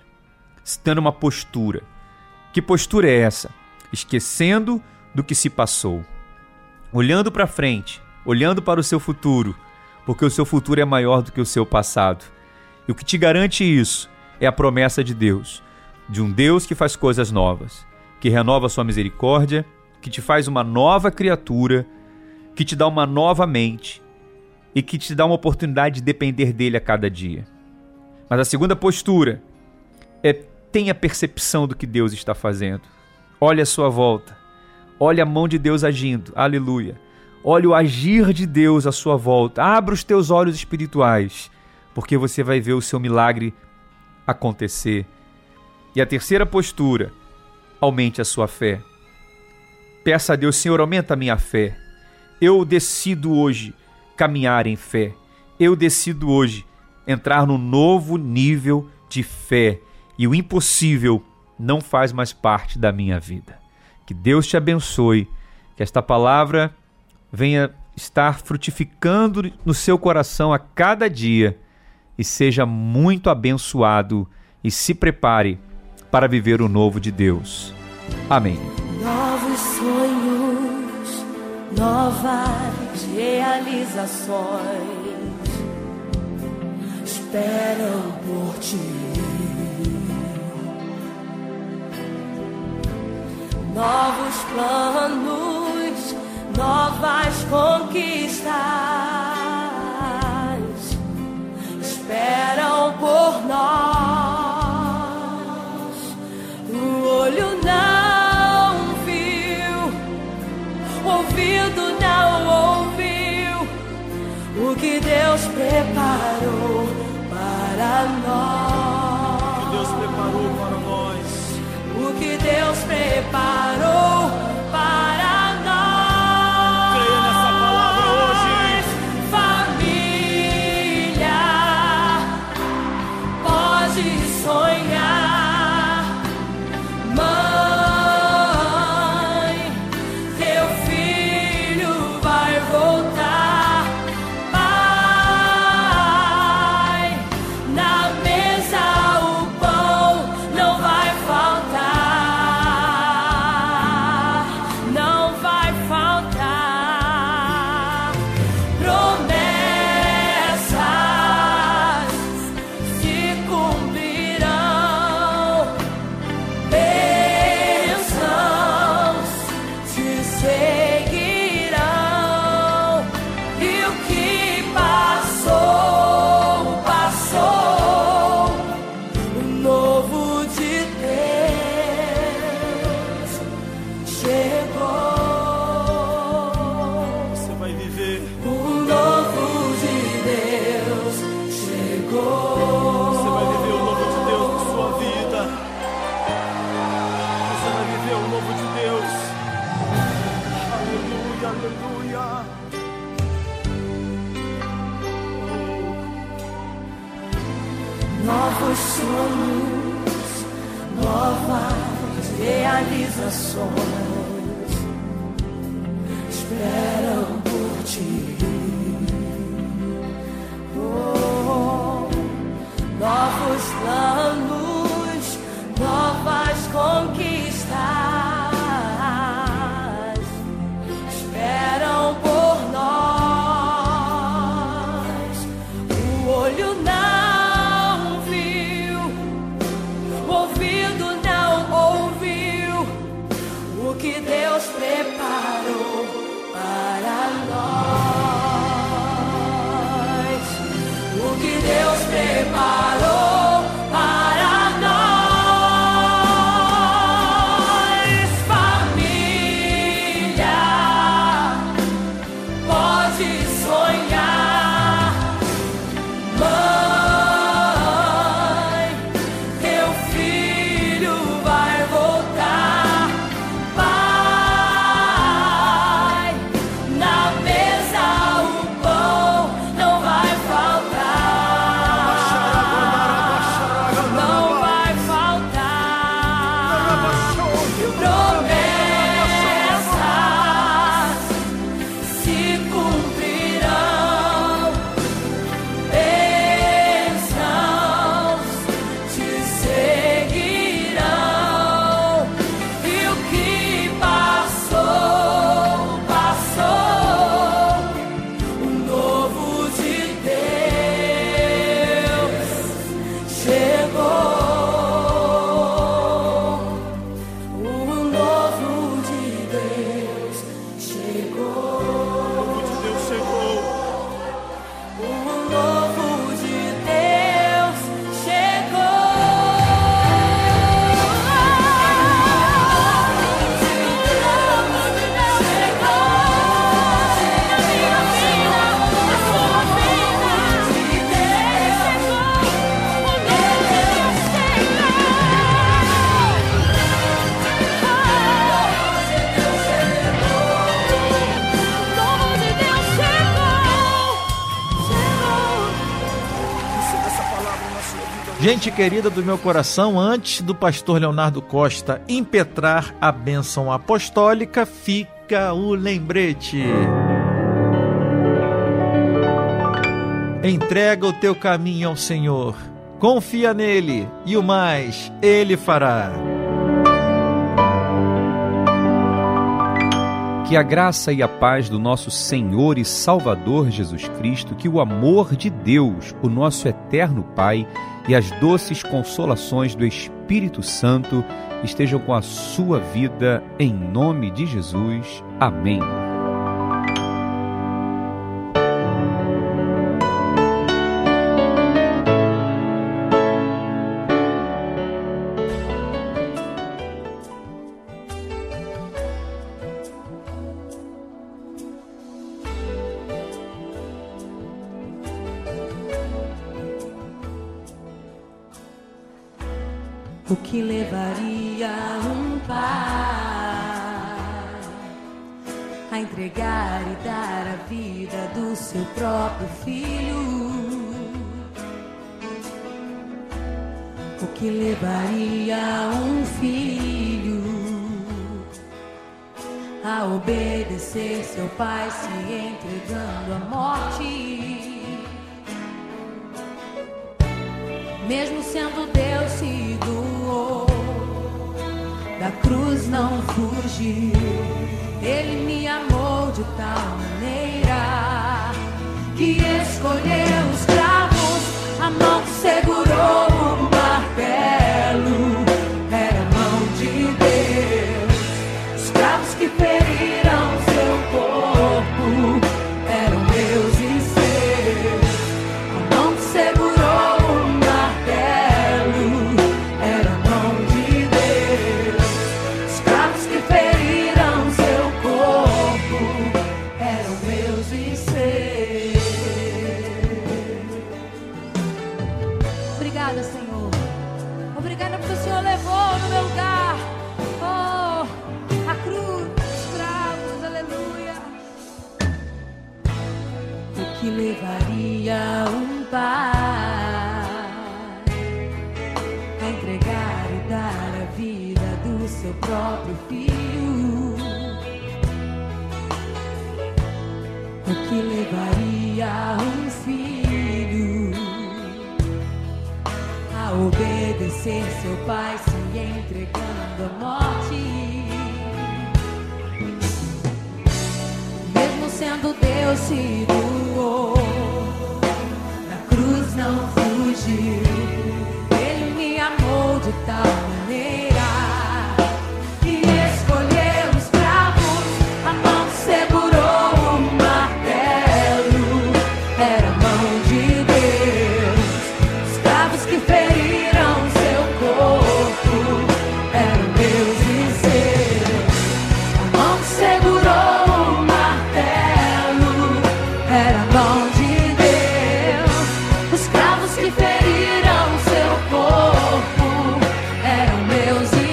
Tendo uma postura. Que postura é essa? Esquecendo do que se passou. Olhando para frente, olhando para o seu futuro, porque o seu futuro é maior do que o seu passado. E o que te garante isso é a promessa de Deus, de um Deus que faz coisas novas, que renova a sua misericórdia, que te faz uma nova criatura, que te dá uma nova mente e que te dá uma oportunidade de depender dele a cada dia. Mas a segunda postura é: tenha percepção do que Deus está fazendo. Olhe à sua volta. Olhe a mão de Deus agindo. Aleluia. olhe o agir de Deus à sua volta. Abra os teus olhos espirituais, porque você vai ver o seu milagre acontecer. E a terceira postura, aumente a sua fé. Peça a Deus: Senhor, aumenta a minha fé. Eu decido hoje caminhar em fé. Eu decido hoje entrar num novo nível de fé. E o impossível não faz mais parte da minha vida. Que Deus te abençoe. Que esta palavra venha estar frutificando no seu coração a cada dia. E seja muito abençoado. E se prepare para viver o novo de Deus. Amém. Novos sonhos, novas realizações esperam por ti. Novos planos, novas conquistas esperam por nós. O olho não viu, o ouvido não ouviu o que Deus preparou para nós. O que Deus preparou para nós. O que Deus preparou para nós. Creia nessa palavra hoje. Família, pode sonhar. Novos sonhos, novas realizações esperam por ti. Oh, novos planos, novas conquistas esperam por nós. O olho não que Deus preparou para nós. O que Deus preparou para nós. Família, pode sonhar. Mãe, teu filho vai voltar. Gente querida do meu coração, antes do pastor Leonardo Costa impetrar a bênção apostólica, fica o lembrete. Entrega o teu caminho ao Senhor, confia nele e o mais ele fará. Que a graça e a paz do nosso Senhor e Salvador Jesus Cristo, que o amor de Deus, o nosso eterno Pai, e as doces consolações do Espírito Santo estejam com a sua vida, em nome de Jesus. Amém. O que levaria um pai a entregar e dar a vida do seu próprio filho? O que levaria um filho a obedecer seu pai, se entregando à morte? Mesmo sendo Deus, se doou, da cruz não fugiu. Ele me amou de tal maneira que escolheu os cravos, a mão que segurou o martelo era a mão de Deus. Os cravos que feriram seu corpo eram meus e seus. A mão que segurou levaria um pai a entregar e dar a vida do seu próprio filho? O que levaria um filho a obedecer seu pai, se entregando à morte? Mesmo sendo Deus, se doou, na cruz não fugiu. Ele me amou de tal maneira que escolheu os cravos, a mão que segurou o martelo era a mão de Deus. Os cravos que feriram seu corpo eram meus e seus. A mão que segurou era a mão de Deus. Os cravos que feriram seu corpo eram meus e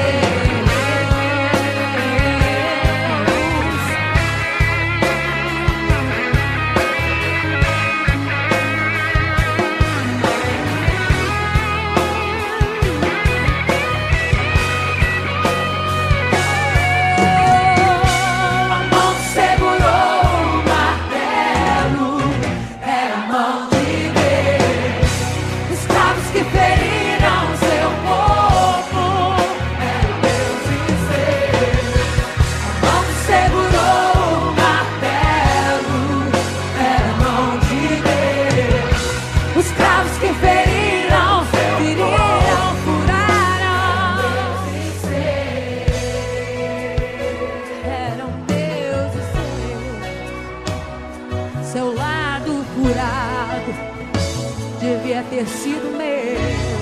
ter sido meu.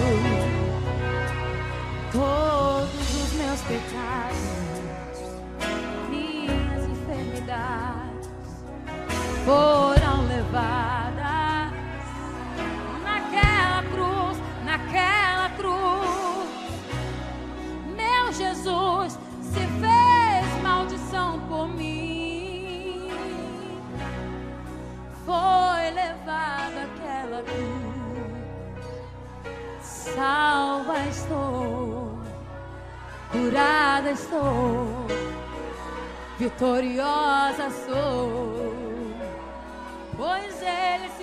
Todos os meus pecados, minhas enfermidades foram levadas naquela cruz, naquela cruz. Meu Jesus se fez maldição por mim. Foi levado àquela cruz. curada estou, vitoriosa sou, pois Ele